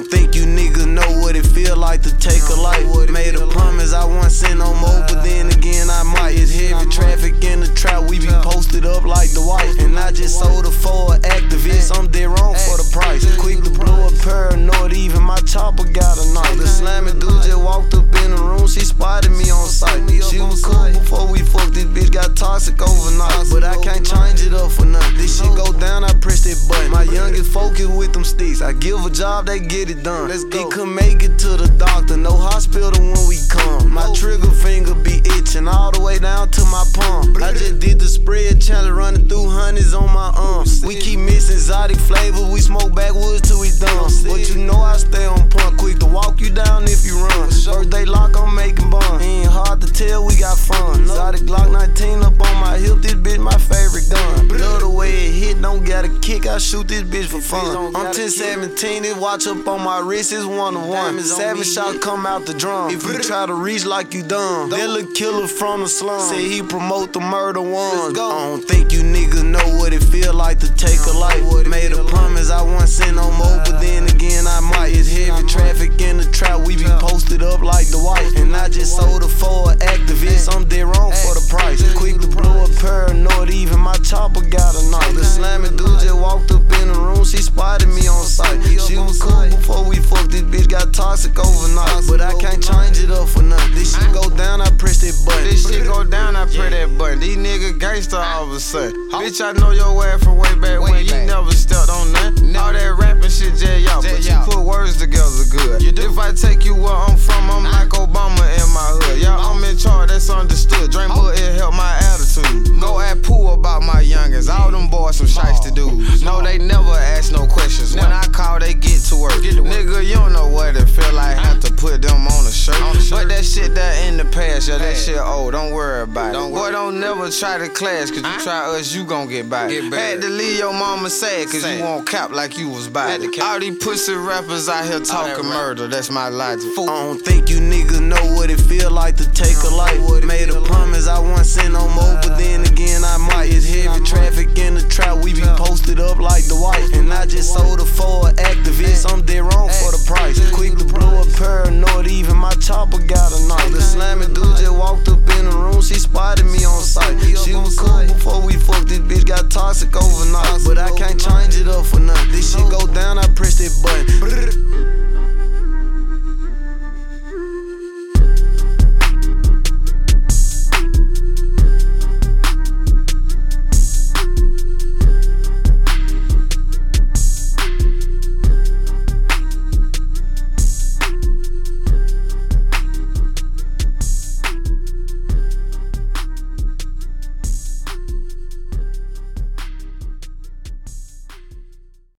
think you niggas know what it feel like to take a life. Made a promise I won't send no more, but then again I might. It's heavy traffic in the trap, we be posted up like the white. And I just sold her for an activist, I'm dead wrong for the price. Quick to blow a paranoid, even my chopper got a knife. The slamming dude just walked up in the room, she spotted me on sight. She was cool before we fucked, this bitch got toxic overnight. But I can't change it up for nothing. This shit go down, I press that button. My youngest focus with them sticks, I give a job, they get it done. He could make it to the doctor, no hospital when we come. My trigger finger be itching all the way down to my palm. I just did the spread challenge, running through hundreds on my arms. We keep missing exotic flavors, we smoke backwoods till we done. But you know I stay on point, quick to walk you down if you run. Birthday lock, I'm making bun. Ain't hard to tell, we got fun. Exotic Glock 19 up on my hip, this bitch my favorite gun. Love the way it hit, don't got a kick, I shoot this bitch for fun. I'm 10-17, this watch up on my wrist is 1-1. 7 shots come out the drum. If you try to reach like you dumb, that little killer from the slum say he promote the murder ones. I don't think you niggas know what it feel like to take a life. Made a promise I won't send no more, but then again I might. It's heavy traffic in the trap, we be posted up like the white. And I just sold her for an activist, I'm dead wrong for the price. Quick to blow a paranoid, even my chopper got a knife. The slamming dude just walked up in the room, she spotted me on sight. She was cool before we fucked, this bitch got toxic overnight. But I can't change it up for nothing. This shit go down, I press that button. This shit go down, I press that button. These niggas gangsta all of a sudden. Bitch, I know your ass from way back when you never stepped on nothing. All that rapping shit, just y'all, but you put words together good. If I take you where I'm from, I'm like Obama in my hood. Yeah, I'm in charge, that's understood. Drink Bull, it help my attitude. Go at Pooh about my youngins. All them boys some shiesty dudes. No, they never ask no questions. When I call, they get to work. Nigga, you don't know what it feel like. Have to put them on a shirt. But that shit that in the past, yeah, that shit old. Don't worry about it. Boy, don't never try to clash, cause you try us, you gon' get back. Had to leave your mama sad, cause you won't cap like you was bad. All these pussy rappers out here talking murder, that's my logic. I don't think you niggas know what it feel like to take a life. Made a promise I won't send no more, but then again I might. It's heavy traffic in the trap, we be posted up like the white. And I just sold her for an activist, I'm dead wrong for the price. Quick to blow a paranoid, even my chopper got a knife. The slamming dude just walked up in the room, she spotted me on sight. She was cool before we fucked, this bitch got toxic overnight. But I can't change it up for nothing. This shit go down, I press that button.